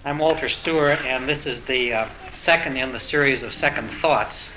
I'm Walter Stewart, and this is the second in the series of Second Thoughts.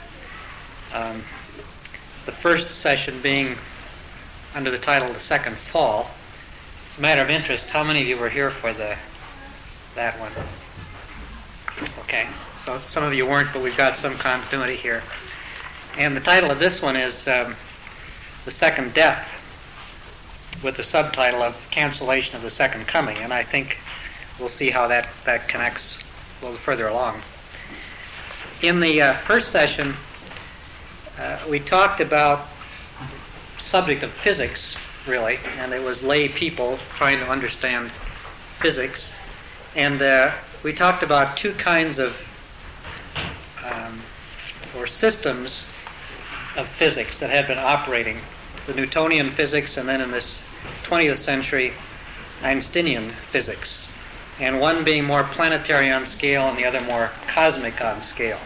The first session being under the title The Second Fall. It's a matter of interest, how many of you were here for that one? Okay, so some of you weren't, but we've got some continuity here. And the title of this one is The Second Death, with the subtitle of Cancellation of the Second Coming, and I think we'll see how that connects a little further along. In the first session, we talked about the subject of physics, really, and it was lay people trying to understand physics. And we talked about two kinds of, or systems of physics that had been operating, the Newtonian physics, and then in this 20th century, Einsteinian physics. And one being more planetary on scale and the other more cosmic on scale.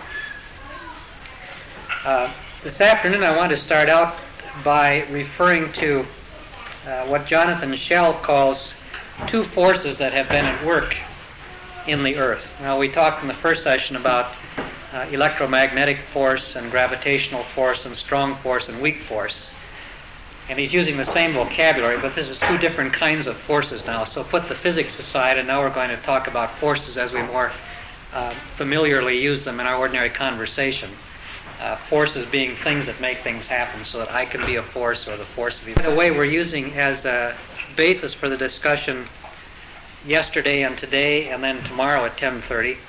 This afternoon I want to start out by referring to what Jonathan Schell calls two forces that have been at work in the Earth. Now, we talked in the first session about electromagnetic force and gravitational force and strong force and weak force. And he's using the same vocabulary, but this is two different kinds of forces now. So put the physics aside, and now we're going to talk about forces as we more familiarly use them in our ordinary conversation. Forces being things that make things happen, so that I can be a force or the force of you. By the way, we're using as a basis for the discussion yesterday and today, and then tomorrow at 10:30,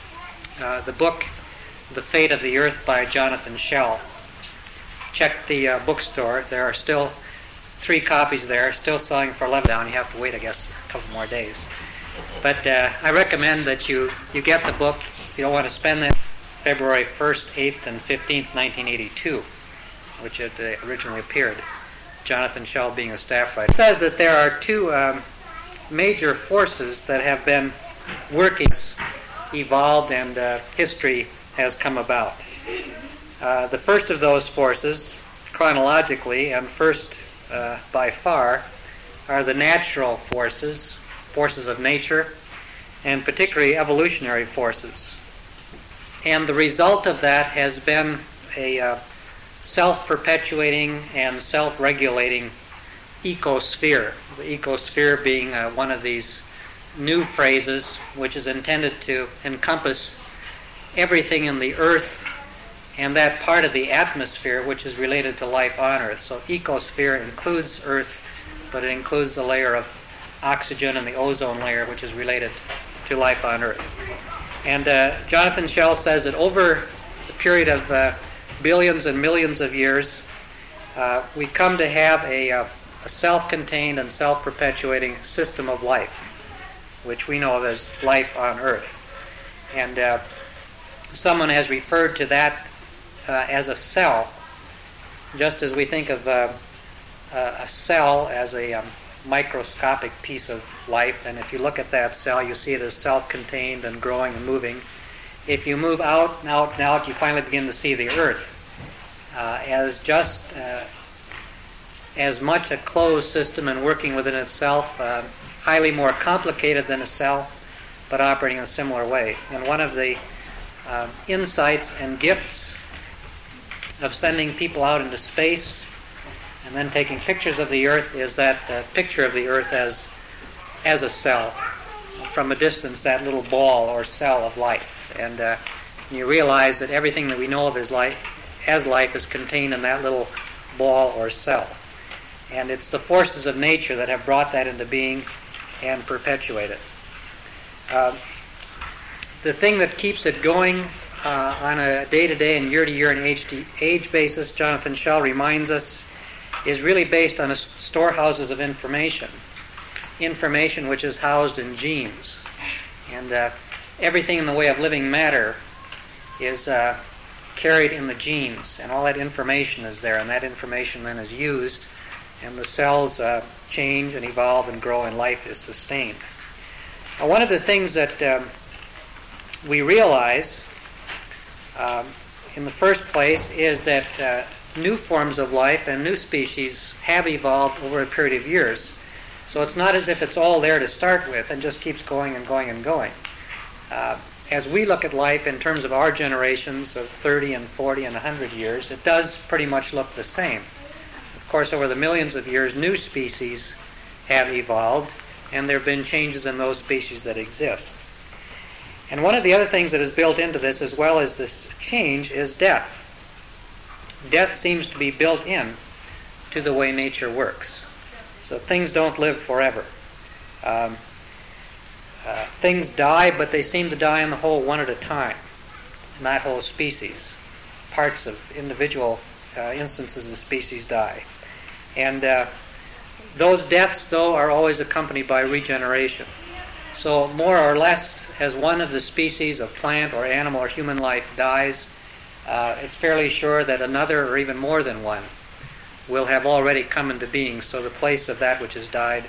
the book The Fate of the Earth by Jonathan Schell. Check the bookstore. There are still 3 copies there, still selling for $11 down. You have to wait, I guess, a couple more days. But I recommend that you get the book if you don't want to spend that February 1st, 8th, and 15th, 1982, which it originally appeared, Jonathan Schell being a staff writer. It says that there are two major forces that have been working, evolved, and history has come about. The first of those forces, chronologically, and first by far, are the natural forces, forces of nature, and particularly evolutionary forces. And the result of that has been a self-perpetuating and self-regulating ecosphere. The ecosphere being one of these new phrases which is intended to encompass everything in the earth and that part of the atmosphere which is related to life on Earth. So ecosphere includes Earth, but it includes the layer of oxygen and the ozone layer which is related to life on Earth. And Jonathan Schell says that over the period of billions and millions of years, we come to have a self-contained and self-perpetuating system of life, which we know of as life on Earth. And someone has referred to that as a cell, just as we think of a cell as a microscopic piece of life, and if you look at that cell, you see it as self-contained and growing and moving. If you move out and out and out, you finally begin to see the Earth as just as much a closed system and working within itself, highly more complicated than a cell, but operating in a similar way. And one of the insights and gifts of sending people out into space and then taking pictures of the Earth is that picture of the Earth as a cell. From a distance, that little ball or cell of life. And you realize that everything that we know of as life is contained in that little ball or cell. And it's the forces of nature that have brought that into being and perpetuate it. The thing that keeps it going on a day-to-day and year-to-year and age basis, Jonathan Schell reminds us, is really based on storehouses of information which is housed in genes. And everything in the way of living matter is carried in the genes, and all that information is there, and that information then is used, and the cells change and evolve and grow, and life is sustained. Now, one of the things that we realize in the first place is that new forms of life and new species have evolved over a period of years. So it's not as if it's all there to start with and just keeps going and going and going. As we look at life in terms of our generations of 30 and 40 and 100 years, it does pretty much look the same. Of course, over the millions of years, new species have evolved, and there have been changes in those species that exist. And one of the other things that is built into this, as well as this change, is death. Death seems to be built in to the way nature works. So things don't live forever. Things die, but they seem to die in the whole one at a time, not whole species. Parts of individual instances of species die. And those deaths, though, are always accompanied by regeneration. So more or less, as one of the species of plant or animal or human life dies, it's fairly sure that another, or even more than one, will have already come into being. So the place of that which has died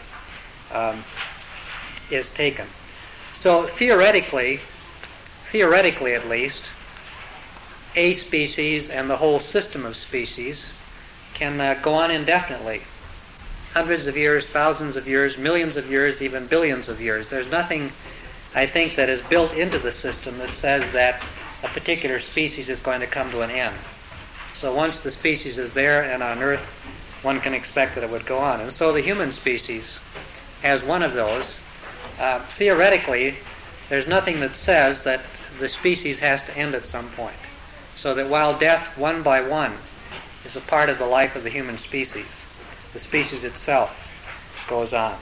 is taken. So theoretically at least, a species and the whole system of species can go on indefinitely. Hundreds of years, thousands of years, millions of years, even billions of years. There's nothing, I think, that is built into the system that says that a particular species is going to come to an end. So once the species is there and on Earth, one can expect that it would go on. And so the human species, as one of those, theoretically, there's nothing that says that the species has to end at some point. So that while death, one by one, is a part of the life of the human species, the species itself goes on.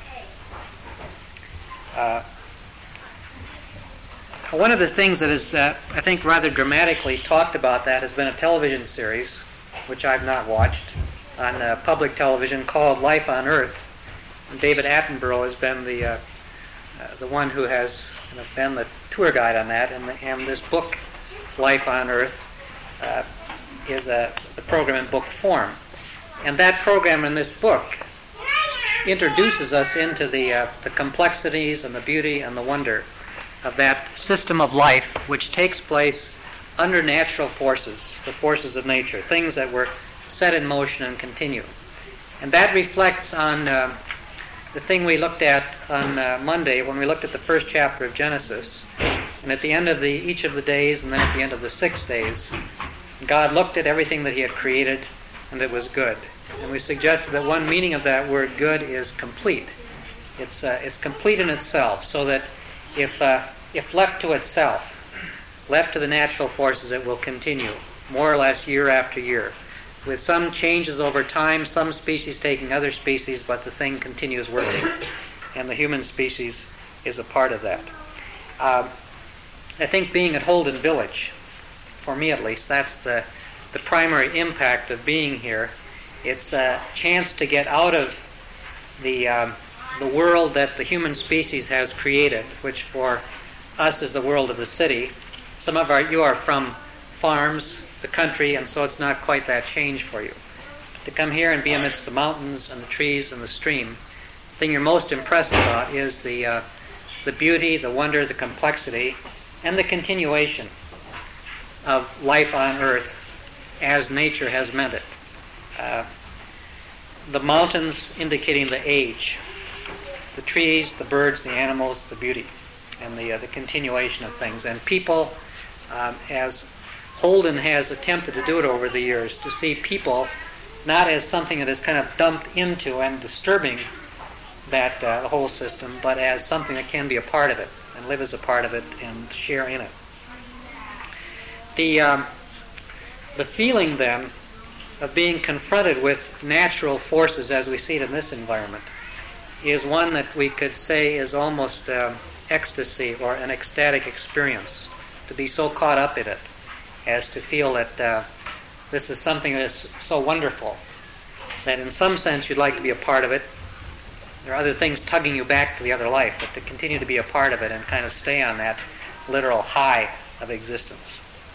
One of the things that is, I think, rather dramatically talked about that has been a television series, which I've not watched, on public television called Life on Earth. And David Attenborough has been the one who has been the tour guide on that, and this book, Life on Earth, is the program in book form. And that program in this book introduces us into the complexities and the beauty and the wonder of that system of life which takes place under natural forces, the forces of nature, things that were set in motion and continue. And that reflects on the thing we looked at on Monday when we looked at the first chapter of Genesis. And at the end of each of the days, and then at the end of the 6 days, God looked at everything that he had created, and it was good. And we suggested that one meaning of that word good is complete. It's complete in itself, so that if left to itself, left to the natural forces, it will continue, more or less year after year, with some changes over time, some species taking other species, but the thing continues working. And the human species is a part of that. I think being at Holden Village, for me at least, that's the primary impact of being here. It's a chance to get out of the world that the human species has created, which for us is the world of the city. Some of you are from farms, the country, and so it's not quite that change for you. To come here and be amidst the mountains and the trees and the stream, the thing you're most impressed about is the beauty, the wonder, the complexity, and the continuation of life on Earth as nature has meant it. The mountains indicating the age, the trees, the birds, the animals, the beauty, and the continuation of things. And people, as Holden has attempted to do it over the years, to see people not as something that is kind of dumped into and disturbing that the whole system, but as something that can be a part of it and live as a part of it and share in it. The feeling then of being confronted with natural forces as we see it in this environment is one that we could say is almost ecstasy or an ecstatic experience, to be so caught up in it as to feel that this is something that is so wonderful that in some sense you'd like to be a part of it. There are other things tugging you back to the other life, but to continue to be a part of it and kind of stay on that literal high of existence.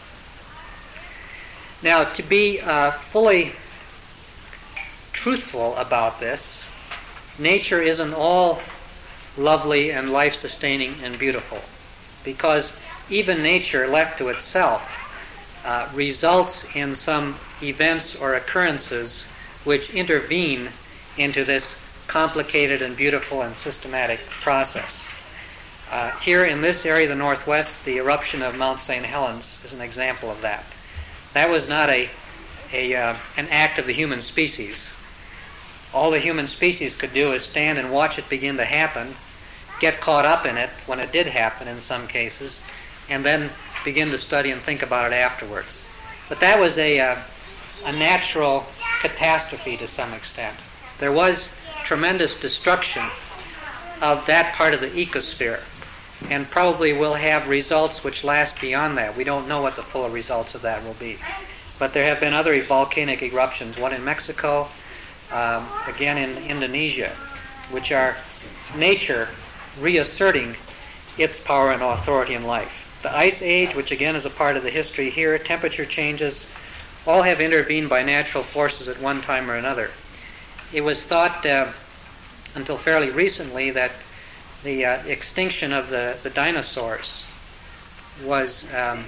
Now, to be fully truthful about this, nature isn't all lovely and life-sustaining and beautiful, because even nature left to itself results in some events or occurrences which intervene into this complicated and beautiful and systematic process. Here in this area, the Northwest, the eruption of Mount St. Helens is an example of that. That was not an act of the human species. All the human species could do is stand and watch it begin to happen, get caught up in it when it did happen in some cases, and then begin to study and think about it afterwards. But that was a natural catastrophe to some extent. There was tremendous destruction of that part of the ecosphere, and probably will have results which last beyond that. We don't know what the full results of that will be. But there have been other volcanic eruptions, one in Mexico, again in Indonesia, which are nature reasserting its power and authority in life. The Ice Age, which again is a part of the history here, temperature changes, all have intervened by natural forces at one time or another. It was thought until fairly recently that the extinction of the dinosaurs was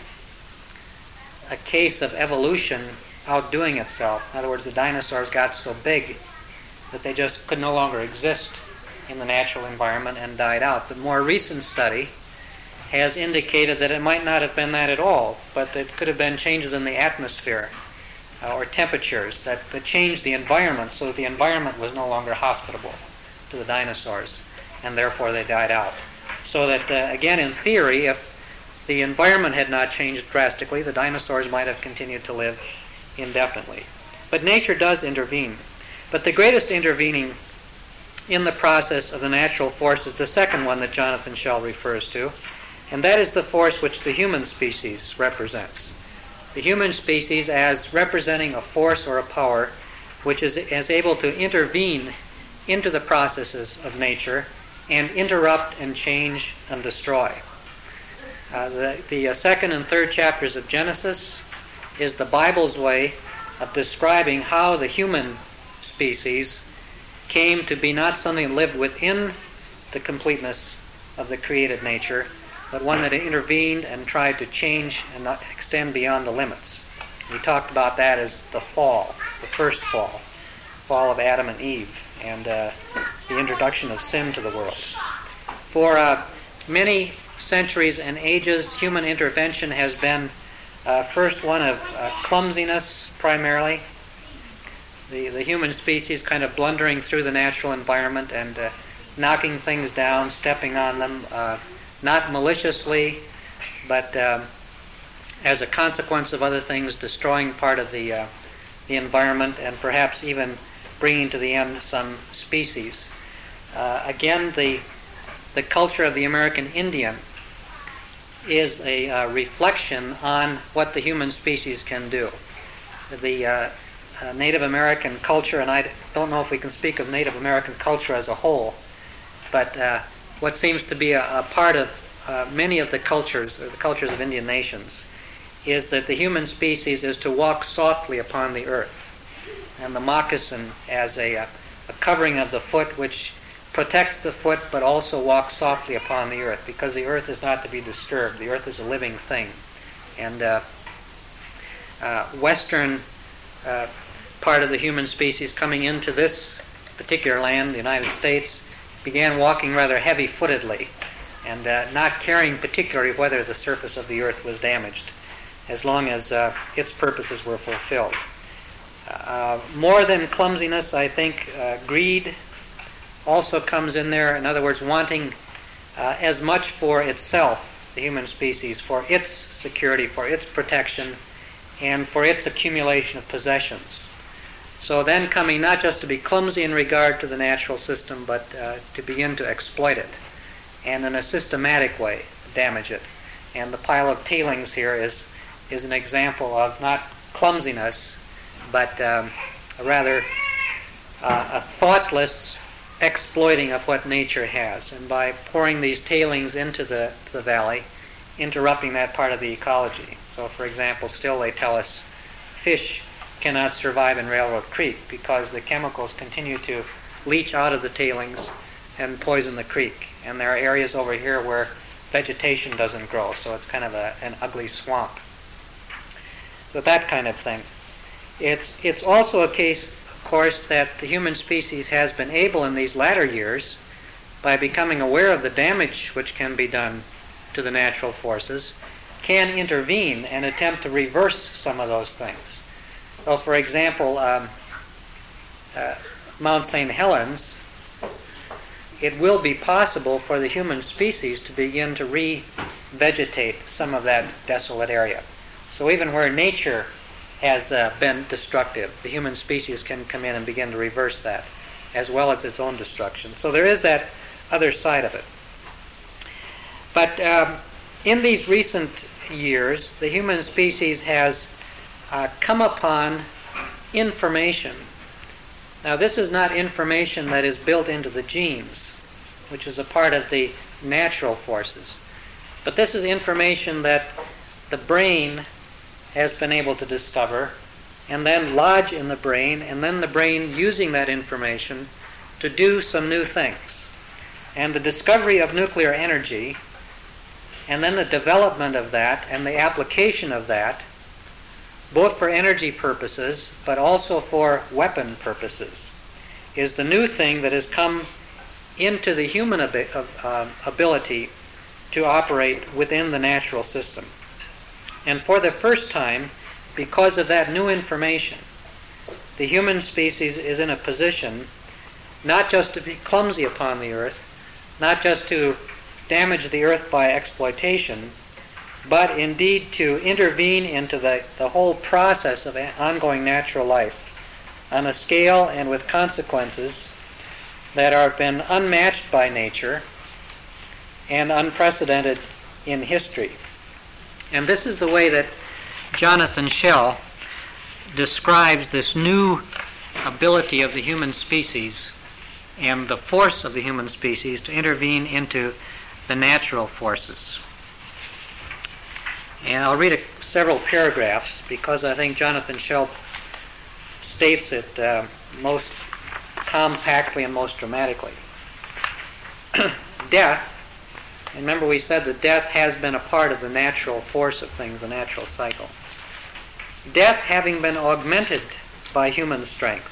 a case of evolution outdoing itself. In other words, the dinosaurs got so big that they just could no longer exist in the natural environment and died out. But more recent study has indicated that it might not have been that at all, but that could have been changes in the atmosphere or temperatures that changed the environment so that the environment was no longer hospitable to the dinosaurs, and therefore they died out. So that, again, in theory, if the environment had not changed drastically, the dinosaurs might have continued to live indefinitely. But nature does intervene. But the greatest intervening in the process of the natural force is the second one that Jonathan Schell refers to, and that is the force which the human species represents. The human species as representing a force or a power which is able to intervene into the processes of nature and interrupt and change and destroy. The second and third chapters of Genesis is the Bible's way of describing how the human species came to be not something that lived within the completeness of the created nature, but one that intervened and tried to change and not extend beyond the limits. We talked about that as the fall, the first fall of Adam and Eve, and the introduction of sin to the world. For many centuries and ages, human intervention has been first one of clumsiness primarily. The human species kind of blundering through the natural environment and knocking things down, stepping on them, not maliciously, but as a consequence of other things, destroying part of the environment and perhaps even bringing to the end some species. Again, the culture of the American Indian is a reflection on what the human species can do. The Native American culture, and I don't know if we can speak of Native American culture as a whole, but what seems to be a part of many of the cultures, or the cultures of Indian nations, is that the human species is to walk softly upon the earth. And the moccasin as a covering of the foot which protects the foot but also walks softly upon the earth, because the earth is not to be disturbed. The earth is a living thing. And Western part of the human species coming into this particular land, the United States, began walking rather heavy-footedly and not caring particularly whether the surface of the earth was damaged, as long as its purposes were fulfilled. More than clumsiness, I think greed also comes in there. In other words, wanting as much for itself, the human species, for its security, for its protection, and for its accumulation of possessions. So then coming not just to be clumsy in regard to the natural system, but to begin to exploit it, and in a systematic way damage it. And the pile of tailings here is an example of not clumsiness, but rather a thoughtless exploiting of what nature has. And by pouring these tailings into the valley, interrupting that part of the ecology. So, for example, still they tell us fish cannot survive in Railroad Creek because the chemicals continue to leach out of the tailings and poison the creek. And there are areas over here where vegetation doesn't grow, so it's kind of an ugly swamp. So that kind of thing. It's also a case course, that the human species has been able in these latter years, by becoming aware of the damage which can be done to the natural forces, can intervene and attempt to reverse some of those things. So, for example, Mount St. Helens, it will be possible for the human species to begin to revegetate some of that desolate area. So even where nature has been destructive, the human species can come in and begin to reverse that, as well as its own destruction. So there is that other side of it. But in these recent years, the human species has come upon information. Now, this is not information that is built into the genes, which is a part of the natural forces. But this is information that the brain has been able to discover and then lodge in the brain, and then the brain using that information to do some new things. And the discovery of nuclear energy, and then the development of that and the application of that, both for energy purposes but also for weapon purposes, is the new thing that has come into the human ability to operate within the natural system. And for the first time, because of that new information, the human species is in a position not just to be clumsy upon the earth, not just to damage the earth by exploitation, but indeed to intervene into the whole process of ongoing natural life on a scale and with consequences that have been unmatched by nature and unprecedented in history. And this is the way that Jonathan Schell describes this new ability of the human species and the force of the human species to intervene into the natural forces. And I'll read several paragraphs because I think Jonathan Schell states it most compactly and most dramatically. Death, and remember we said that death has been a part of the natural force of things, the natural cycle. Death, having been augmented by human strength,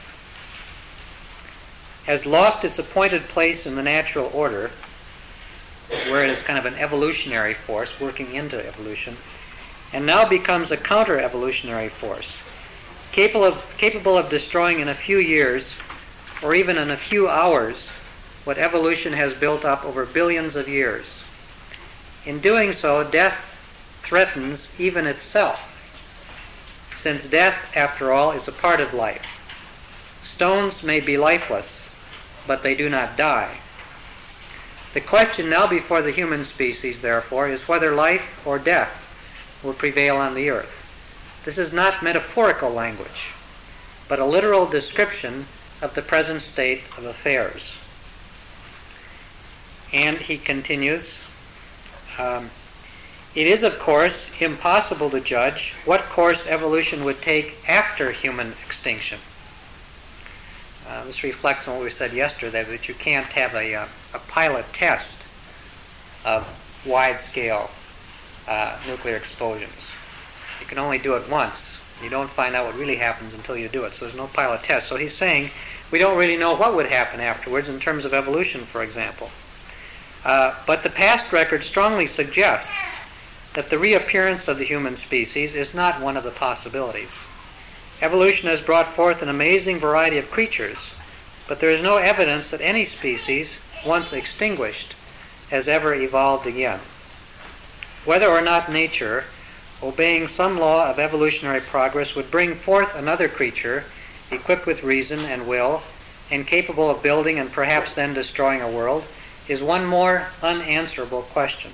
has lost its appointed place in the natural order, where it is kind of an evolutionary force working into evolution, and now becomes a counter-evolutionary force, capable of destroying in a few years, or even in a few hours, what evolution has built up over billions of years. In doing so, death threatens even itself, since death, after all, is a part of life. Stones may be lifeless, but they do not die. The question now before the human species, therefore, is whether life or death will prevail on the earth. This is not metaphorical language, but a literal description of the present state of affairs. And he continues, it is, of course, impossible to judge what course evolution would take after human extinction. This reflects on what we said yesterday, that you can't have a pilot test of wide-scale nuclear explosions. You can only do it once. You don't find out what really happens until you do it, so there's no pilot test. So he's saying we don't really know what would happen afterwards in terms of evolution, for example. But the past record strongly suggests that the reappearance of the human species is not one of the possibilities. Evolution has brought forth an amazing variety of creatures, but there is no evidence that any species, once extinguished, has ever evolved again. Whether or not nature, obeying some law of evolutionary progress, would bring forth another creature equipped with reason and will and capable of building and perhaps then destroying a world, is one more unanswerable question.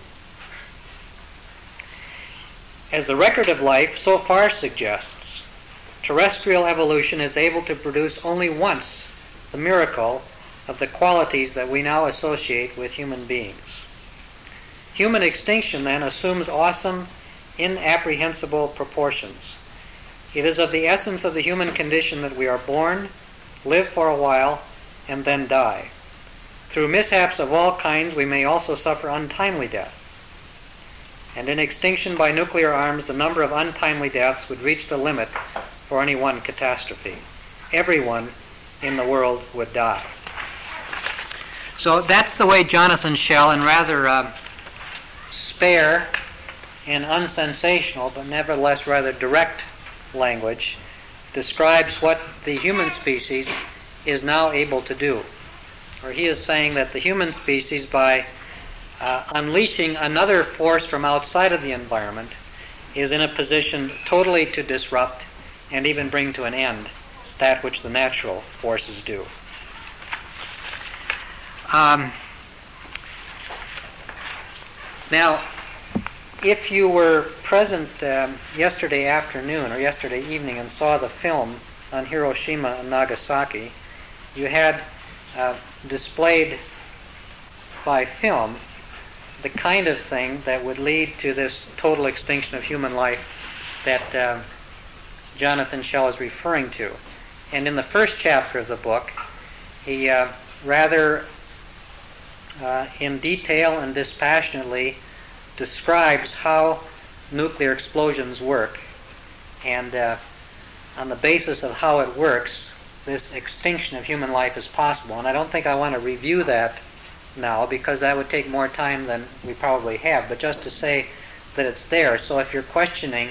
As the record of life so far suggests, terrestrial evolution is able to produce only once the miracle of the qualities that we now associate with human beings. Human extinction, then, assumes awesome, inapprehensible proportions. It is of the essence of the human condition that we are born, live for a while, and then die. Through mishaps of all kinds, we may also suffer untimely death. And in extinction by nuclear arms, the number of untimely deaths would reach the limit for any one catastrophe. Everyone in the world would die. So that's the way Jonathan Schell, in rather spare and unsensational, but nevertheless rather direct language, describes what the human species is now able to do. Or he is saying that the human species, by unleashing another force from outside of the environment, is in a position totally to disrupt and even bring to an end that which the natural forces do. Now, if you were present yesterday afternoon or yesterday evening and saw the film on Hiroshima and Nagasaki, you had displayed by film the kind of thing that would lead to this total extinction of human life that Jonathan Schell is referring to. And in the first chapter of the book, he rather in detail and dispassionately describes how nuclear explosions work, and on the basis of how it works, this extinction of human life is possible. And I don't think I want to review that now, because that would take more time than we probably have, but just to say that it's there. So if you're questioning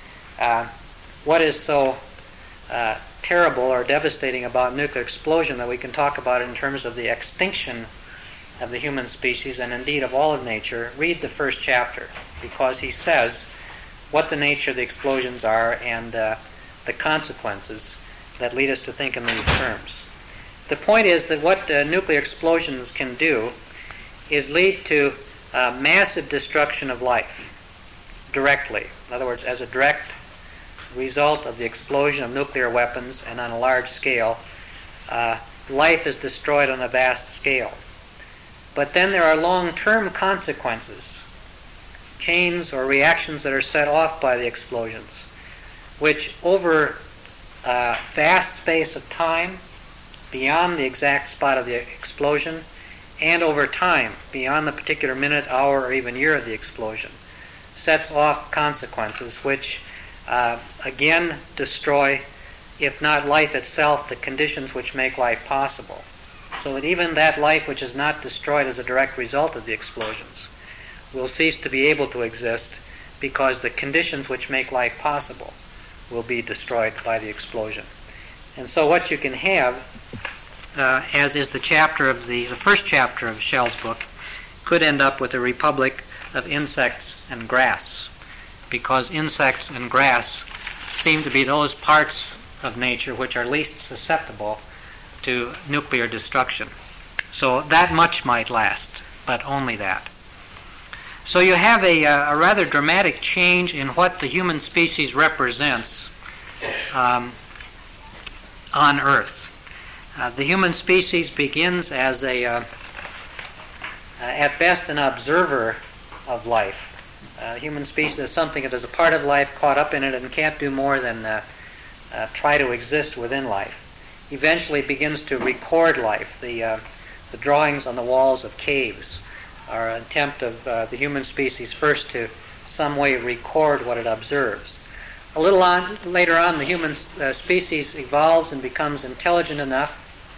what is so terrible or devastating about nuclear explosion, that we can talk about it in terms of the extinction of the human species and indeed of all of nature, read the first chapter, because he says what the nature of the explosions are and the consequences that lead us to think in these terms. The point is that what nuclear explosions can do is lead to massive destruction of life directly. In other words, as a direct result of the explosion of nuclear weapons and on a large scale, life is destroyed on a vast scale. But then there are long-term consequences, chains or reactions that are set off by the explosions, which over a vast space of time, beyond the exact spot of the explosion, and over time, beyond the particular minute, hour, or even year of the explosion, sets off consequences which again destroy, if not life itself, the conditions which make life possible. So that even that life which is not destroyed as a direct result of the explosions will cease to be able to exist, because the conditions which make life possible will be destroyed by the explosion. And so what you can have, as is the first chapter of Schell's book, could end up with a republic of insects and grass, because insects and grass seem to be those parts of nature which are least susceptible to nuclear destruction. So that much might last, but only that. So you have a rather dramatic change in what the human species represents on Earth. The human species begins as at best, an observer of life. Human species is something that is a part of life, caught up in it, and can't do more than try to exist within life. Eventually begins to record life. The drawings on the walls of caves are an attempt of the human species first to some way record what it observes. A little later on, the human species evolves and becomes intelligent enough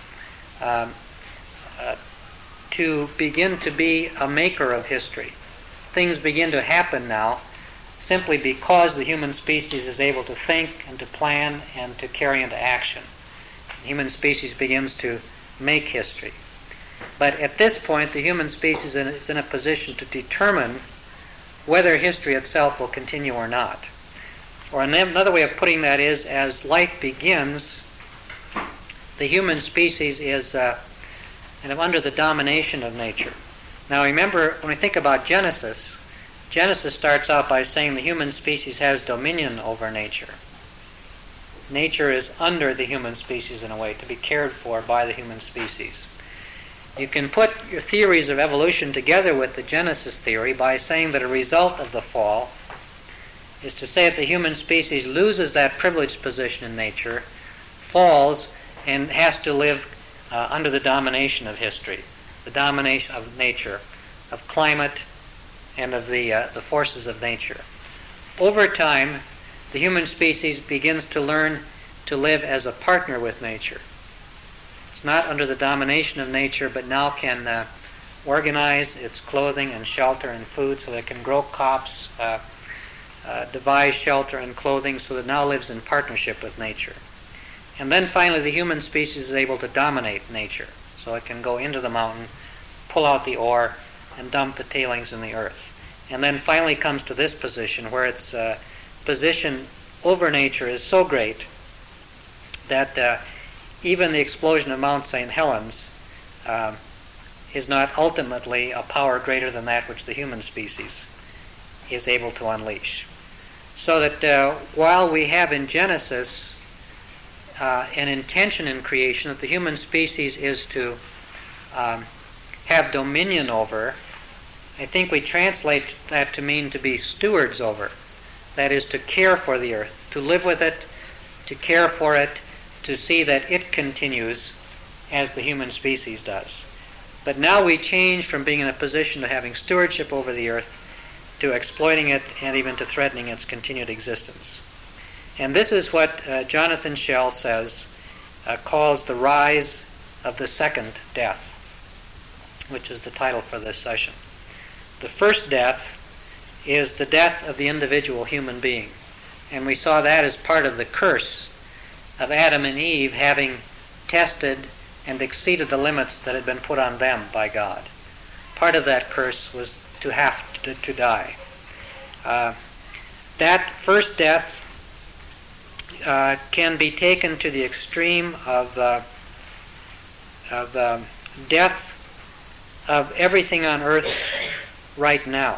to begin to be a maker of history. Things begin to happen now simply because the human species is able to think and to plan and to carry into action. The human species begins to make history. But at this point, the human species is in a position to determine whether history itself will continue or not. Or another way of putting that is, as life begins, the human species is kind of under the domination of nature. Now remember, when we think about Genesis, Genesis starts out by saying the human species has dominion over nature. Nature is under the human species in a way, to be cared for by the human species. You can put your theories of evolution together with the Genesis theory by saying that a result of the fall is to say that the human species loses that privileged position in nature, falls, and has to live under the domination of history, the domination of nature, of climate, and of the forces of nature. Over time, the human species begins to learn to live as a partner with nature. not under the domination of nature, but now can organize its clothing and shelter and food so that it can grow crops, devise shelter and clothing, so that it now lives in partnership with nature. And then finally the human species is able to dominate nature, so it can go into the mountain, pull out the ore, and dump the tailings in the earth. And then finally comes to this position where its position over nature is so great that even the explosion of Mount St. Helens is not ultimately a power greater than that which the human species is able to unleash. So that while we have in Genesis an intention in creation that the human species is to have dominion over, I think we translate that to mean to be stewards over. That is, to care for the earth, to live with it, to care for it, to see that it continues as the human species does. But now we change from being in a position to having stewardship over the earth to exploiting it and even to threatening its continued existence. And this is what Jonathan Shell says calls the rise of the second death, which is the title for this session. The first death is the death of the individual human being. And we saw that as part of the curse of Adam and Eve having tested and exceeded the limits that had been put on them by God. Part of that curse was to have to die. That first death can be taken to the extreme of death of everything on earth right now.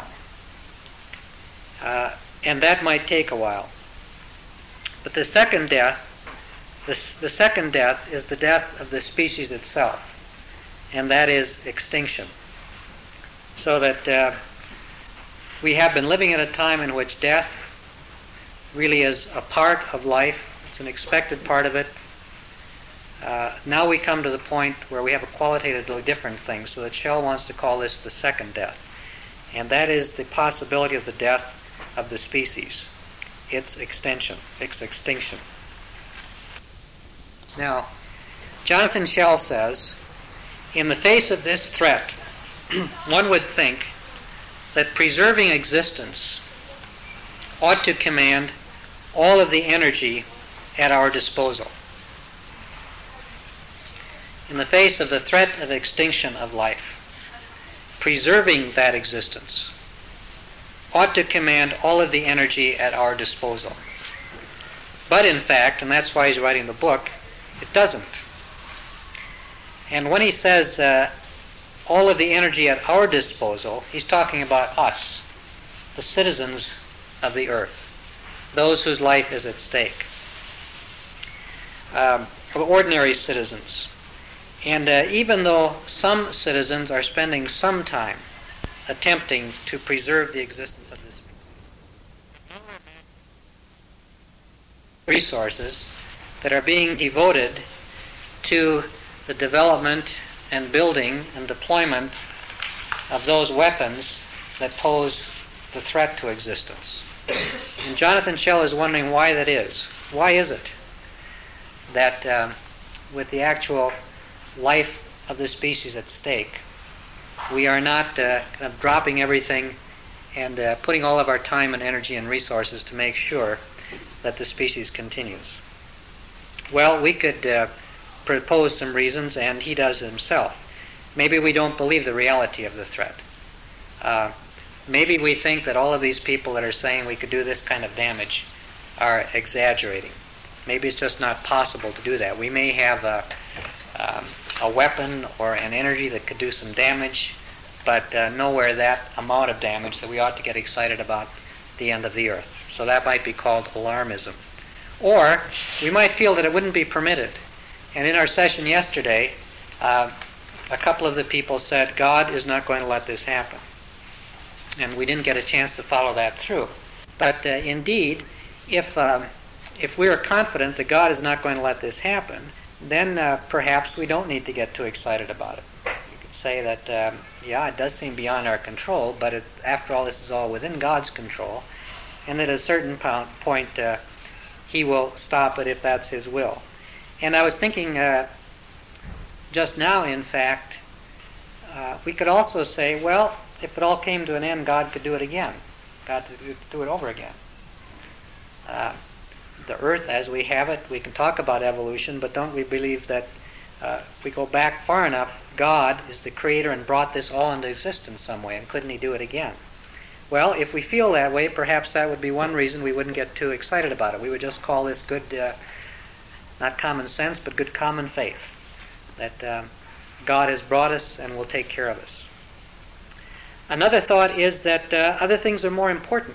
And that might take a while. But the second death, the second death is the death of the species itself, and that is extinction. So that we have been living at a time in which death really is a part of life. It's an expected part of it. Now we come to the point where we have a qualitatively different thing, so that Shell wants to call this the second death. And that is the possibility of the death of the species, its extinction. Now, Jonathan Shell says, in the face of this threat, one would think that preserving existence ought to command all of the energy at our disposal. In the face of the threat of extinction of life, preserving that existence ought to command all of the energy at our disposal. But in fact, and that's why he's writing the book, it doesn't. And when he says all of the energy at our disposal, he's talking about us, the citizens of the earth, those whose life is at stake, ordinary citizens. And even though some citizens are spending some time attempting to preserve the existence of this resources that are being devoted to the development and building and deployment of those weapons that pose the threat to existence. And Jonathan Shell is wondering why that is. Why is it that with the actual life of the species at stake, we are not kind of dropping everything and putting all of our time and energy and resources to make sure that the species continues? Well, we could propose some reasons, and he does himself. Maybe we don't believe the reality of the threat. Maybe we think that all of these people that are saying we could do this kind of damage are exaggerating. Maybe it's just not possible to do that. We may have a weapon or an energy that could do some damage, but nowhere that amount of damage that we ought to get excited about the end of the earth. So that might be called alarmism. Or we might feel that it wouldn't be permitted. And in our session yesterday, a couple of the people said, God is not going to let this happen. And we didn't get a chance to follow that through. But indeed, if we are confident that God is not going to let this happen, then perhaps we don't need to get too excited about it. You could say that, it does seem beyond our control, but after all, this is all within God's control, and at a certain point, He will stop it if that's His will. And I was thinking, just now, in fact, we could also say, well, if it all came to an end, God could do it again. God could do it over again. The earth as we have it, we can talk about evolution, but don't we believe that if we go back far enough, God is the creator and brought this all into existence some way, and couldn't he do it again? Well, if we feel that way, perhaps that would be one reason we wouldn't get too excited about it. We would just call this good, not common sense, but good common faith, that God has brought us and will take care of us. Another thought is that other things are more important.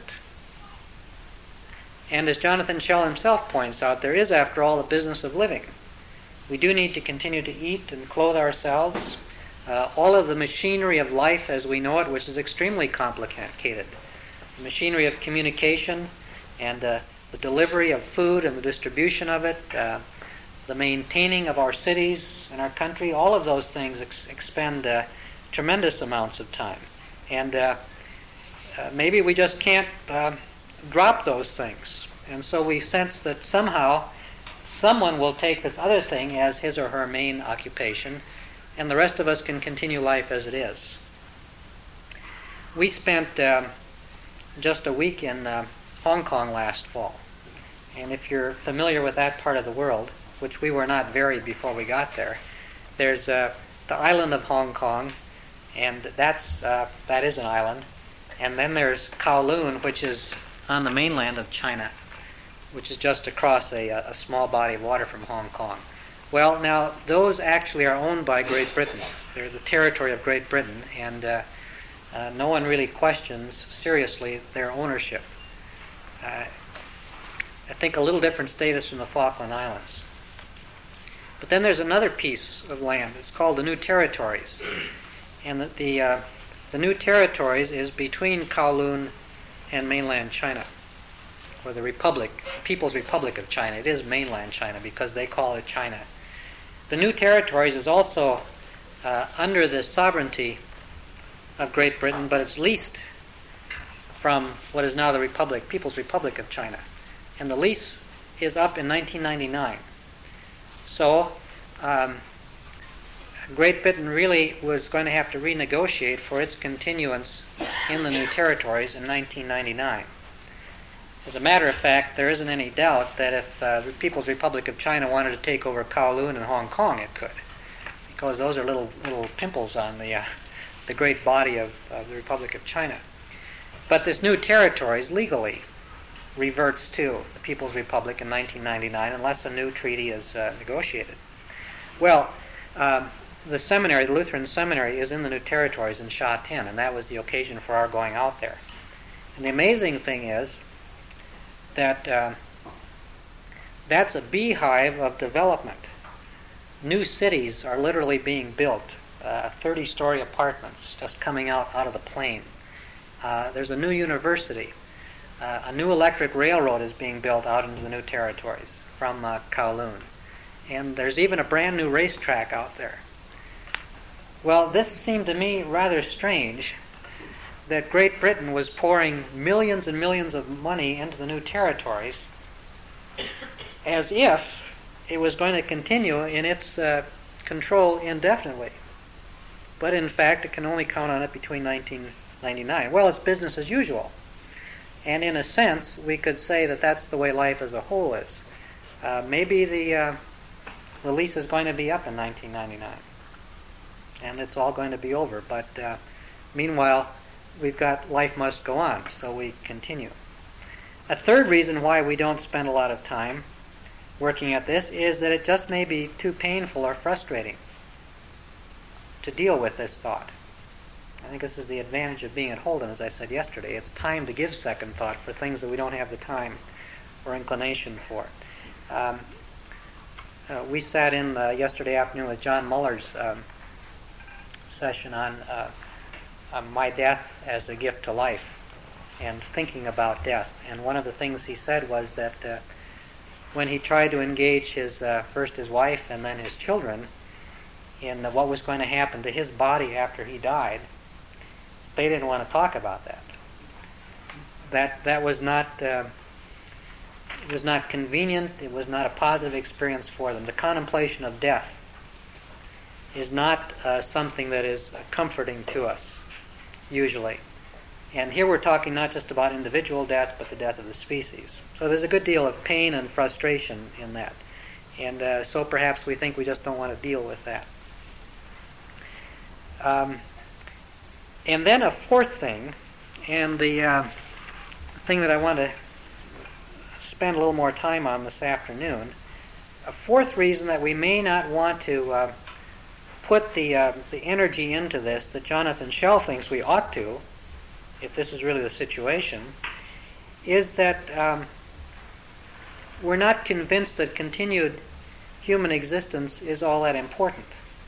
And as Jonathan Shell himself points out, there is, after all, a business of living. We do need to continue to eat and clothe ourselves. All of the machinery of life as we know it, which is extremely complicated. The machinery of communication and the delivery of food and the distribution of it, the maintaining of our cities and our country, all of those things expend tremendous amounts of time. And maybe we just can't drop those things. And so we sense that somehow someone will take this other thing as his or her main occupation, and the rest of us can continue life as it is. We spent just a week in Hong Kong last fall. And if you're familiar with that part of the world, which we were not very before we got there, there's the island of Hong Kong, and that is an island. And then there's Kowloon, which is on the mainland of China, which is just across a small body of water from Hong Kong. Well, now, those actually are owned by Great Britain. They're the territory of Great Britain, and no one really questions seriously their ownership. I think a little different status from the Falkland Islands. But then there's another piece of land. It's called the New Territories. And the New Territories is between Kowloon and mainland China, or the People's Republic of China. It is mainland China because they call it China. The New Territories is also under the sovereignty of Great Britain, but it's leased from what is now the People's Republic of China. And the lease is up in 1999. So Great Britain really was going to have to renegotiate for its continuance in the New Territories in 1999. As a matter of fact, there isn't any doubt that if the People's Republic of China wanted to take over Kowloon and Hong Kong, it could, because those are little pimples on the great body of the Republic of China. But this New Territories legally reverts to the People's Republic in 1999 unless a new treaty is negotiated. Well, the seminary, the Lutheran seminary, is in the New Territories in Sha Tin, and that was the occasion for our going out there. And the amazing thing is that that's a beehive of development. New cities are literally being built, 30-story apartments just coming out of the plain. There's a new university. A new electric railroad is being built out into the New Territories from Kowloon. And there's even a brand new racetrack out there. Well, this seemed to me rather strange that Great Britain was pouring millions and millions of money into the New Territories as if it was going to continue in its control indefinitely. But in fact, it can only count on it between 1999. Well, it's business as usual. And in a sense, we could say that that's the way life as a whole is. Maybe the lease is going to be up in 1999. And it's all going to be over. But meanwhile, we've got life must go on, so we continue. A third reason why we don't spend a lot of time working at this is that it just may be too painful or frustrating to deal with this thought. I think this is the advantage of being at Holden, as I said yesterday. It's time to give second thought for things that we don't have the time or inclination for. We sat in yesterday afternoon with John Muller's session on my death as a gift to life and thinking about death. And one of the things he said was that when he tried to engage first his wife and then his children in what was going to happen to his body after he died, they didn't want to talk about that. That was not it was not convenient. It was not a positive experience for them. The contemplation of death is not something that is comforting to us, usually. And here we're talking not just about individual death, but the death of the species. So there's a good deal of pain and frustration in that. And so perhaps we think we just don't want to deal with that. And then a fourth thing, and the thing that I want to spend a little more time on this afternoon, a fourth reason that we may not want to put the energy into this that Jonathan Schell thinks we ought to, if this is really the situation, is that we're not convinced that continued human existence is all that important.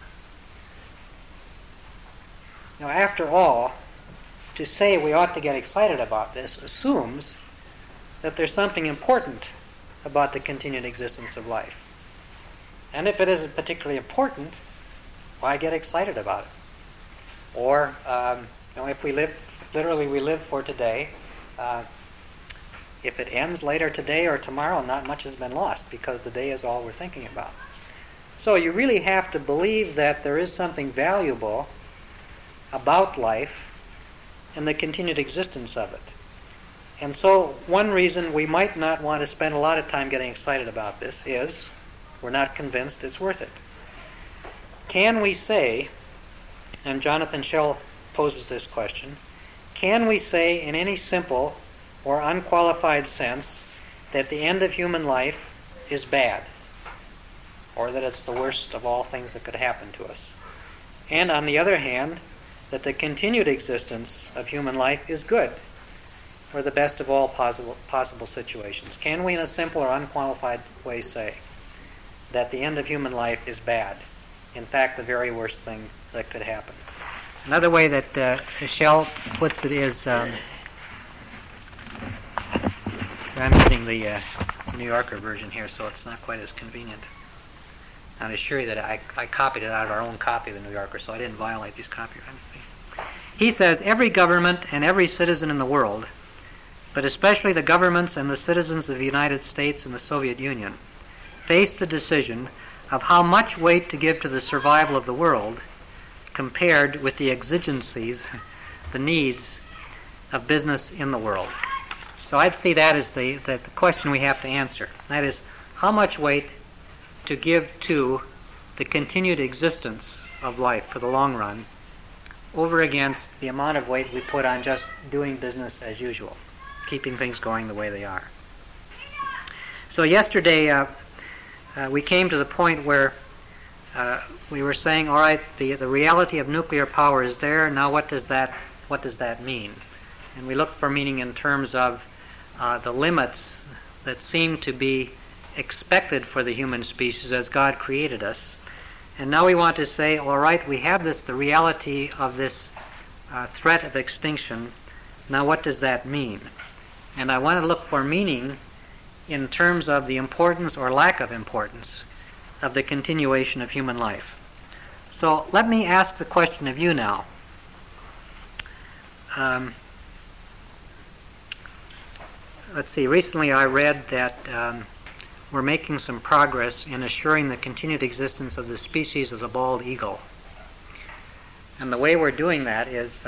Now, after all, to say we ought to get excited about this assumes that there's something important about the continued existence of life. And if it isn't particularly important, why get excited about it? Or, if we live, literally we live for today, if it ends later today or tomorrow, not much has been lost because the day is all we're thinking about. So you really have to believe that there is something valuable about life and the continued existence of it. And so one reason we might not want to spend a lot of time getting excited about this is we're not convinced it's worth it. Can we say, and Jonathan Schell poses this question, can we say in any simple or unqualified sense that the end of human life is bad, or that it's the worst of all things that could happen to us? And on the other hand, that the continued existence of human life is good, or the best of all possible situations? Can we in a simple or unqualified way say that the end of human life is bad, in fact the very worst thing that could happen? Another way that Schell puts it is, I'm using the New Yorker version here, so it's not quite as convenient. And I assure you that I copied it out of our own copy of the New Yorker, so I didn't violate these copyrights. He says, every government and every citizen in the world, but especially the governments and the citizens of the United States and the Soviet Union, face the decision of how much weight to give to the survival of the world compared with the exigencies, the needs of business in the world. So I'd see that as the question we have to answer. That is, how much weight to give to the continued existence of life for the long run over against the amount of weight we put on just doing business as usual, keeping things going the way they are. So yesterday we came to the point where we were saying, all right, the reality of nuclear power is there. Now what does that mean? And we looked for meaning in terms of the limits that seem to be expected for the human species as God created us. And now we want to say, all right, we have the reality of this threat of extinction. Now what does that mean? And I want to look for meaning in terms of the importance or lack of importance of the continuation of human life. So let me ask the question of you now. Let's see, recently I read that we're making some progress in assuring the continued existence of the species of the bald eagle. And the way we're doing that is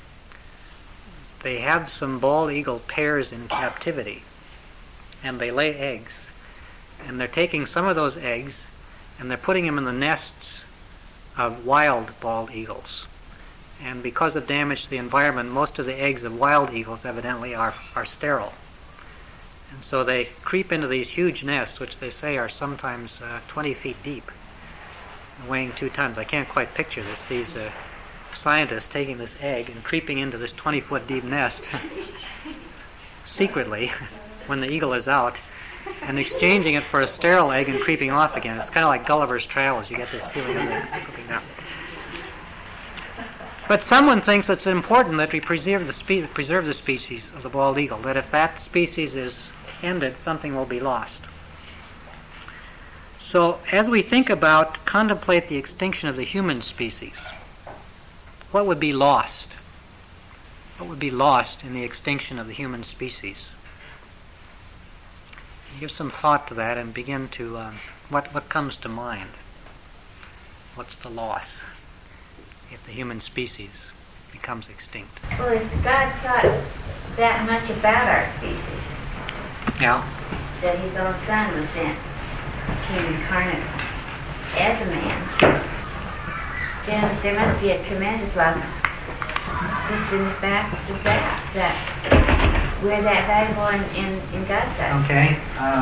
they have some bald eagle pairs in captivity, and they lay eggs. And they're taking some of those eggs and they're putting them in the nests of wild bald eagles. And because of damage to the environment, most of the eggs of wild eagles evidently are sterile. And so they creep into these huge nests, which they say are sometimes 20 feet deep, weighing 2 tons. I can't quite picture this. These scientists taking this egg and creeping into this 20-foot deep nest secretly when the eagle is out, and exchanging it for a sterile egg and creeping off again. It's kind of like Gulliver's Travels. You get this feeling of it slipping down. But someone thinks it's important that we preserve the species of the bald eagle, that if that species is ended, something will be lost. So as we contemplate the extinction of the human species, what would be lost? What would be lost in the extinction of the human species? Give some thought to that and begin to, what comes to mind? What's the loss if the human species becomes extinct? Well, if God thought that much about our species, Yeah. that his own son was sent, came incarnate as a man, then there must be a tremendous love just in the fact of that we're that valuable in God's sight. Okay.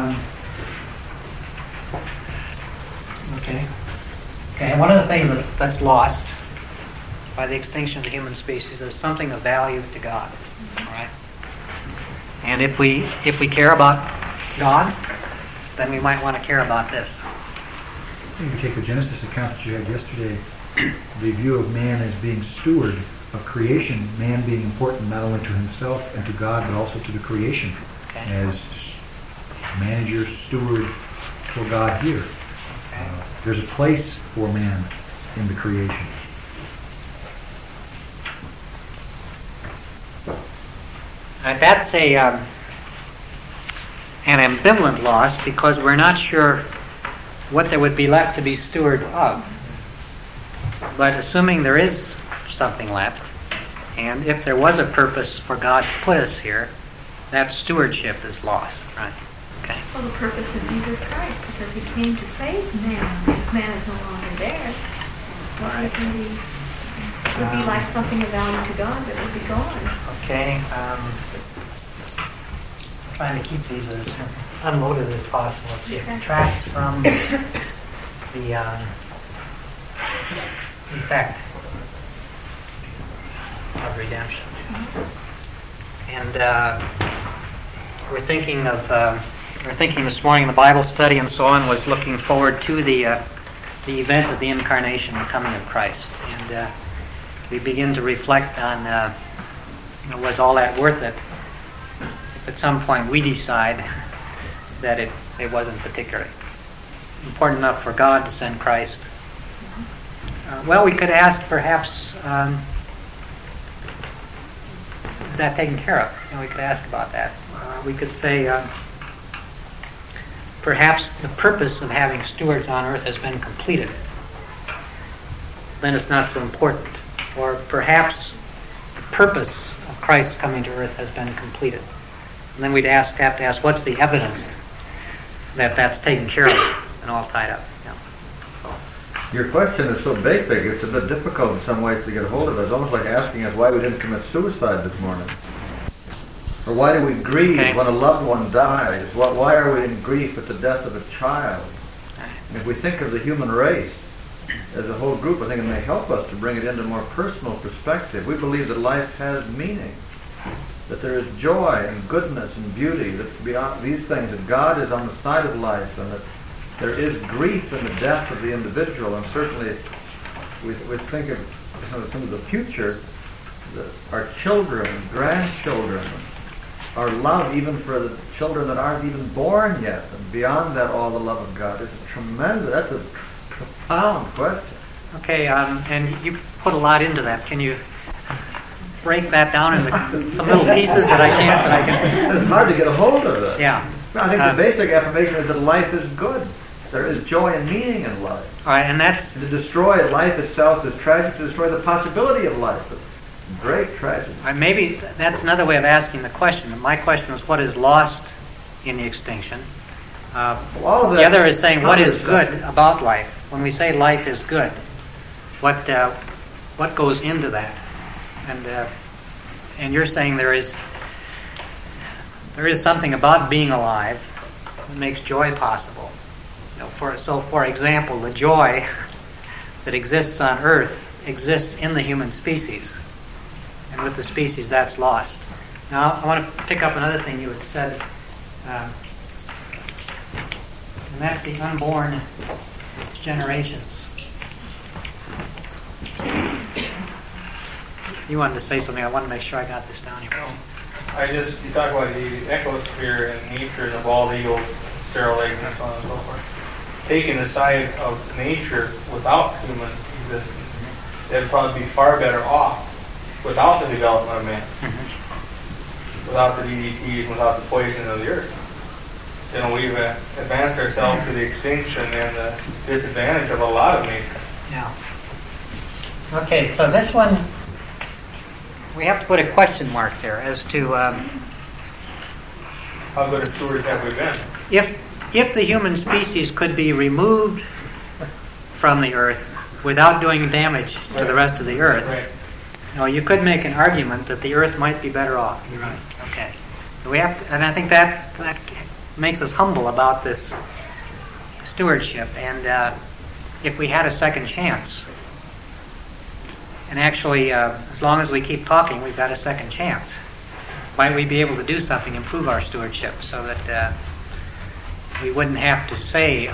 Okay. One of the things that's lost by the extinction of the human species is something of value to God. All right. And if we care about God, then we might want to care about this. You can take the Genesis account that you had yesterday, the view of man as being steward of creation, man being important not only to himself and to God, but also to the creation, as manager, steward for God here. There's a place for man in the creation. That's an ambivalent loss because we're not sure what there would be left to be steward of. But assuming there is something left, and if there was a purpose for God to put us here, that stewardship is lost, right? Okay. Well, the purpose of Jesus Christ, because he came to save man. If man is no longer there, what would be like something of value to God that would be gone. Okay. Trying to keep these as unloaded as possible. Let's see if it tracks from the effect of redemption. And we're thinking this morning in the Bible study and so on was looking forward to the event of the incarnation, the coming of Christ, and we begin to reflect on was all that worth it? If at some point we decide that it wasn't particularly important enough for God to send Christ. Well, we could ask perhaps, is that taken care of? We could ask about that. We could say, perhaps the purpose of having stewards on earth has been completed. Then it's not so important. Or perhaps the purpose of Christ coming to earth has been completed. And then we'd have to ask, what's the evidence that that's taken care of and all tied up? Your question is so basic, it's a bit difficult in some ways to get a hold of it. It's almost like asking us why we didn't commit suicide this morning. Or why do we grieve when a loved one dies? Why are we in grief at the death of a child? And if we think of the human race as a whole group, I think it may help us to bring it into a more personal perspective. We believe that life has meaning, that there is joy and goodness and beauty, that beyond these things, that God is on the side of life, and that there is grief in the death of the individual. And certainly we think of some of the future, our children, grandchildren, our love even for the children that aren't even born yet, and beyond that all the love of God. It's that's a profound question. Okay, and you put a lot into that. Can you break that down into some little pieces that I can... It's hard to get a hold of it. Yeah. I think the basic affirmation is that life is good. There is joy and meaning in life. All right, and that's... To destroy life itself is tragic. To destroy the possibility of life is great tragedy. All right, maybe that's another way of asking the question. My question was, what is lost in the extinction? The other is saying, what is good about life? When we say life is good, what goes into that? And you're saying there is something about being alive that makes joy possible. For example, the joy that exists on Earth exists in the human species, and with the species, that's lost. Now, I want to pick up another thing you had said, and that's the unborn generations. You wanted to say something. I want to make sure I got this down here. You talk about the ecosphere and nature and the bald eagles, sterile eggs, and so on and so forth. Taking the side of nature without human existence, they'd probably be far better off without the development of man, without the DDTs, without the poisoning of the earth. We've advanced ourselves to the extinction and the disadvantage of a lot of nature. Yeah. Okay, so this one, we have to put a question mark there as to How good a stewards have we been? if the human species could be removed from the earth without doing damage to the rest of the earth, Right. you know, you could make an argument that the earth might be better off. Right. Okay. So we have to, and I think that makes us humble about this stewardship. And if we had a second chance, and actually, as long as we keep talking, we've got a second chance. Might we be able to do something, improve our stewardship, so that we wouldn't have to say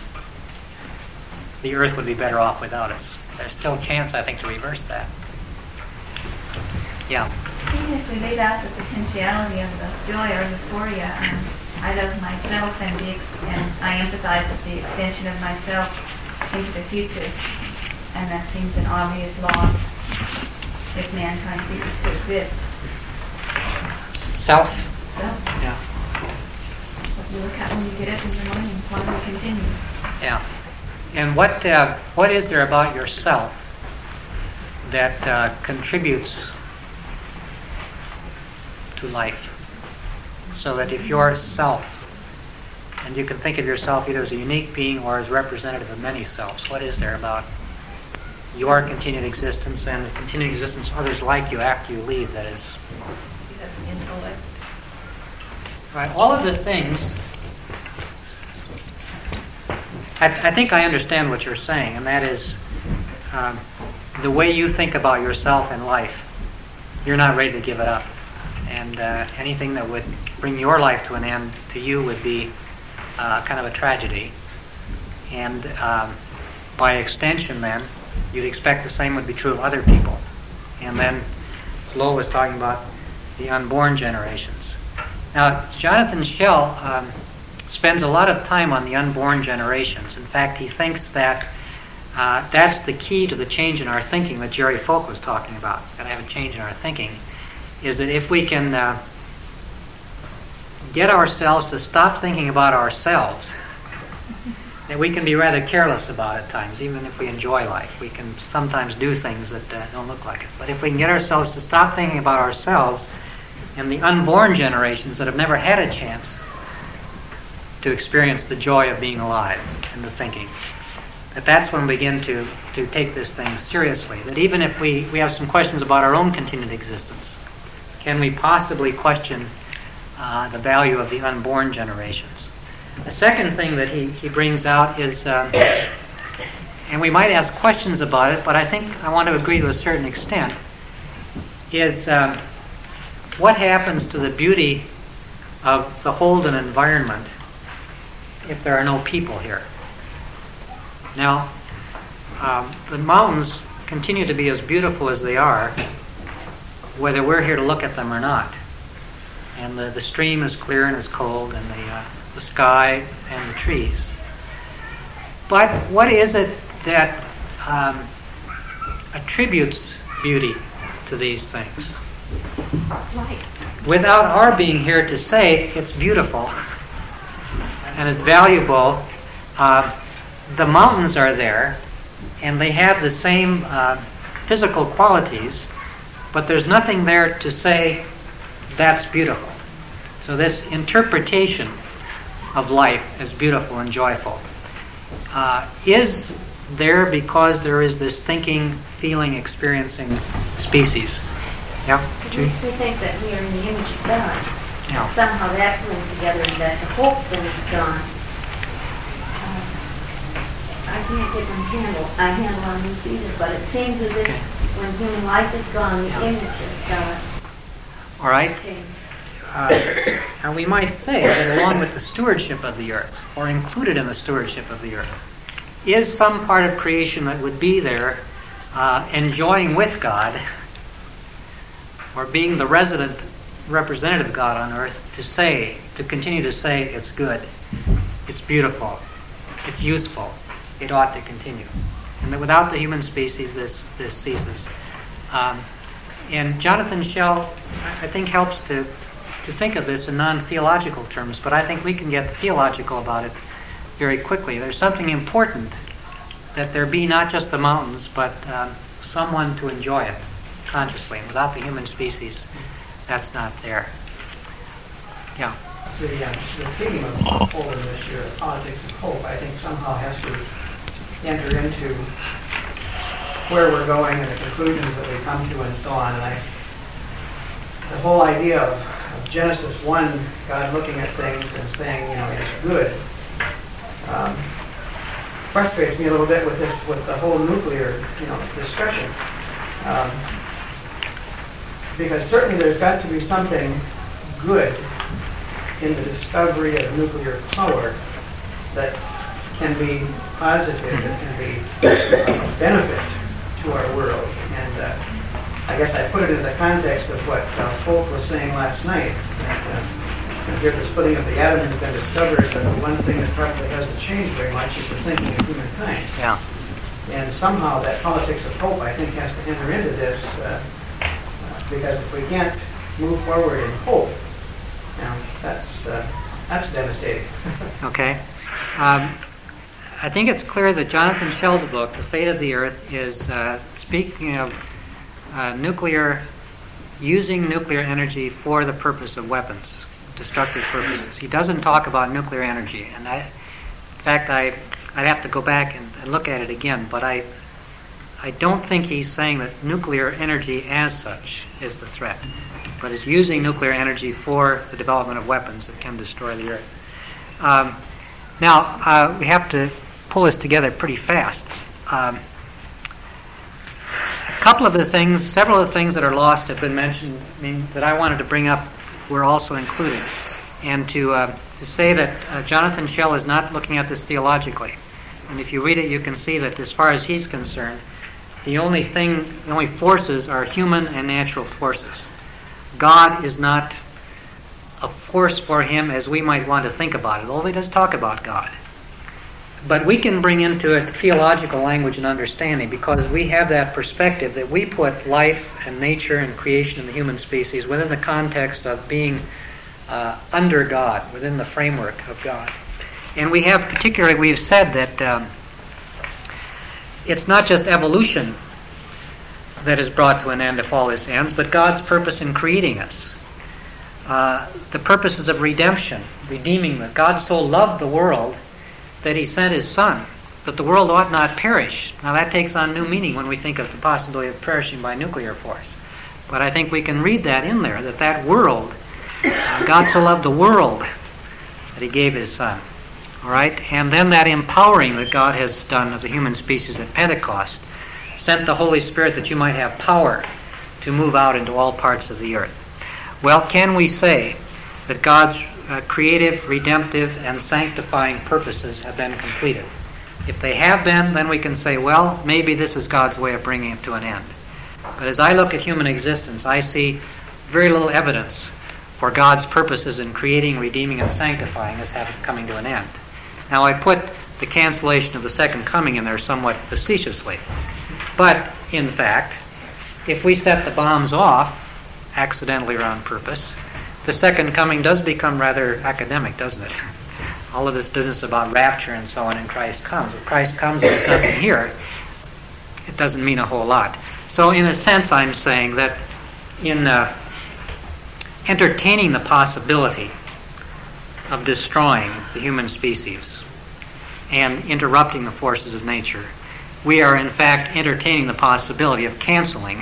the earth would be better off without us? There's still a chance, I think, to reverse that. Yeah. Even if we laid out the potentiality of the joy or euphoria, I love myself and I empathize with the extension of myself into the future, and that seems an obvious loss if mankind ceases to exist. Self? Self. Yeah. What you look at when you get up in the morning, why do we continue? Yeah. And what is there about yourself that contributes to life? So that if you're self, and you can think of yourself either as a unique being or as representative of many selves, what is there about your continued existence and the continued existence of others like you after you leave that is... You have the intellect. Right, all of the things... I think I understand what you're saying, and that is the way you think about yourself in life, you're not ready to give it up. And anything that would bring your life to an end to you would be kind of a tragedy. And by extension then, you'd expect the same would be true of other people. And then Flo was talking about the unborn generations. Now, Jonathan Schell spends a lot of time on the unborn generations. In fact, he thinks that that's the key to the change in our thinking that Jerry Folk was talking about. That I have a change in our thinking. Is that if we can get ourselves to stop thinking about ourselves, that we can be rather careless about at times, even if we enjoy life. We can sometimes do things that don't look like it. But if we can get ourselves to stop thinking about ourselves and the unborn generations that have never had a chance to experience the joy of being alive and the thinking, that's when we begin to take this thing seriously. That even if we have some questions about our own continued existence, can we possibly question the value of the unborn generations? The second thing that he brings out is, and we might ask questions about it, but I think I want to agree to a certain extent, is what happens to the beauty of the Holden environment if there are no people here? Now, the mountains continue to be as beautiful as they are, whether we're here to look at them or not. And the stream is clear and is cold, and the sky and the trees. But what is it that attributes beauty to these things? Light. Without our being here to say it's beautiful and it's valuable, the mountains are there, and they have the same physical qualities, but there's nothing there to say that's beautiful. So this interpretation of life as beautiful and joyful is there because there is this thinking, feeling, experiencing species. Yeah? It makes me think that we are in the image of God. Yeah. Somehow that's linked together, and that the hope that is gone. I can't get my handle on this either, but it seems as if when human life is gone, the image of God All right. changes. And we might say that along with the stewardship of the earth, or included in the stewardship of the earth, is some part of creation that would be there enjoying with God, or being the representative of God on earth, to continue to say it's good, it's beautiful, it's useful, it ought to continue. And that without the human species, this ceases. And Jonathan Schell, I think, helps to think of this in non-theological terms, but I think we can get theological about it very quickly. There's something important that there be not just the mountains, but someone to enjoy it consciously. And without the human species, that's not there. Yeah. The theme of hope in this year, politics of hope, I think somehow has to enter into where we're going and the conclusions that we come to and so on. And the whole idea of Genesis 1, God looking at things and saying, it's good, frustrates me a little bit with the whole nuclear, discussion. Because certainly there's got to be something good in the discovery of nuclear power that can be positive, that can be a benefit to our world. And I guess I put it in the context of what Folk was saying last night. That, here's the splitting of the atom has been discovered, but the one thing that probably hasn't changed very much is the thinking of humankind. Yeah. And somehow that politics of hope, I think, has to enter into this, because if we can't move forward in hope, that's devastating. Okay. I think it's clear that Jonathan Schell's book, The Fate of the Earth, is speaking of using nuclear energy for the purpose of weapons, destructive purposes. He doesn't talk about nuclear energy, and in fact, I'd have to go back and look at it again, but I don't think he's saying that nuclear energy as such is the threat, but it's using nuclear energy for the development of weapons that can destroy the Earth. Now, we have to pull this together pretty fast. Several of the things that are lost have been mentioned, that I wanted to bring up were also included. And to say that Jonathan Schell is not looking at this theologically. And if you read it, you can see that as far as he's concerned, the only forces are human and natural forces. God is not a force for him as we might want to think about it, although he does talk about God. But we can bring into it theological language and understanding because we have that perspective that we put life and nature and creation in the human species within the context of being under God, within the framework of God. And we've said that it's not just evolution that is brought to an end if all this ends, but God's purpose in creating us. The purposes of redemption, redeeming them. God so loved the world that he sent his Son, that the world ought not perish. Now that takes on new meaning when we think of the possibility of perishing by nuclear force. But I think we can read that in there, that world, God so loved the world that he gave his Son. All right? And then that empowering that God has done of the human species at Pentecost, sent the Holy Spirit that you might have power to move out into all parts of the earth. Well, can we say that God's creative, redemptive, and sanctifying purposes have been completed? If they have been, then we can say, well, maybe this is God's way of bringing it to an end. But as I look at human existence, I see very little evidence for God's purposes in creating, redeeming, and sanctifying as coming to an end. Now, I put the cancellation of the second coming in there somewhat facetiously. But, in fact, if we set the bombs off, accidentally or on purpose, the second coming does become rather academic, doesn't it? All of this business about rapture and so on, and Christ comes. If Christ comes and there's nothing here, it doesn't mean a whole lot. So in a sense, I'm saying that in entertaining the possibility of destroying the human species and interrupting the forces of nature, we are in fact entertaining the possibility of canceling,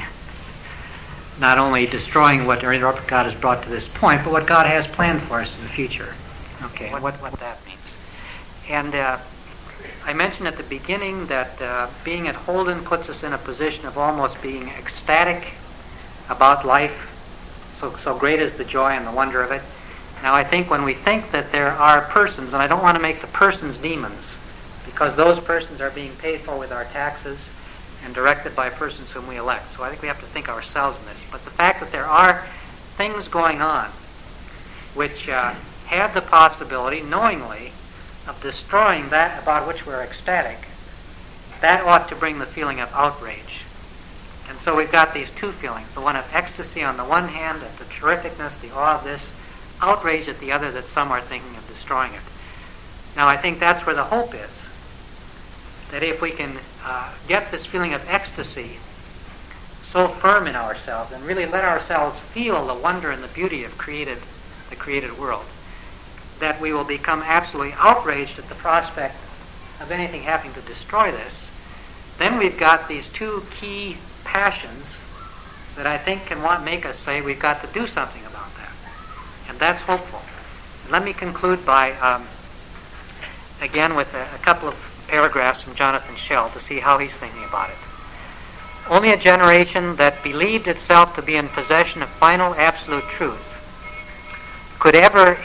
not only destroying what God has brought to this point, but what God has planned for us in the future. Okay, what that means. And I mentioned at the beginning that being at Holden puts us in a position of almost being ecstatic about life. So great is the joy and the wonder of it. Now I think when we think that there are persons, and I don't want to make the persons demons, because those persons are being paid for with our taxes and directed by persons whom we elect. So I think we have to think ourselves in this. But the fact that there are things going on which have the possibility, knowingly, of destroying that about which we're ecstatic, that ought to bring the feeling of outrage. And so we've got these two feelings, the one of ecstasy on the one hand, at the terrificness, the awe of this, outrage at the other that some are thinking of destroying it. Now I think that's where the hope is. that if we can get this feeling of ecstasy so firm in ourselves and really let ourselves feel the wonder and the beauty of the created world, that we will become absolutely outraged at the prospect of anything having to destroy this, then we've got these two key passions that I think can make us say we've got to do something about that. And that's hopeful. Let me conclude by, again, with a couple of paragraphs from Jonathan Schell to see how he's thinking about it. Only a generation that believed itself to be in possession of final absolute truth could ever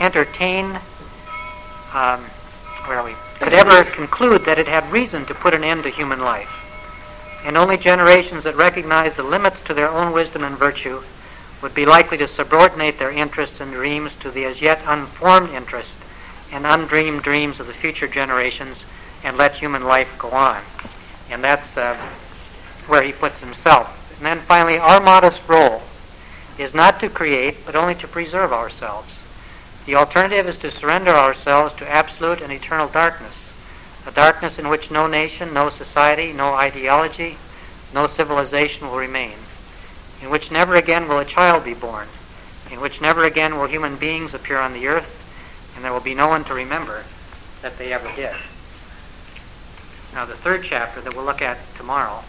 could ever conclude that it had reason to put an end to human life. And only generations that recognize the limits to their own wisdom and virtue would be likely to subordinate their interests and dreams to the as yet unformed interest and undreamed dreams of the future generations and let human life go on. And that's where he puts himself. And then finally, our modest role is not to create, but only to preserve ourselves. The alternative is to surrender ourselves to absolute and eternal darkness, a darkness in which no nation, no society, no ideology, no civilization will remain, in which never again will a child be born, in which never again will human beings appear on the earth, and there will be no one to remember that they ever did. Now, the third chapter that we'll look at tomorrow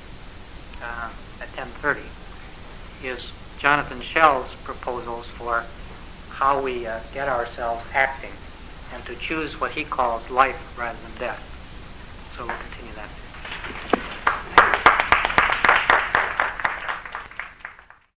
at 10:30 is Jonathan Schell's proposals for how we get ourselves acting and to choose what he calls life rather than death. So we'll continue that.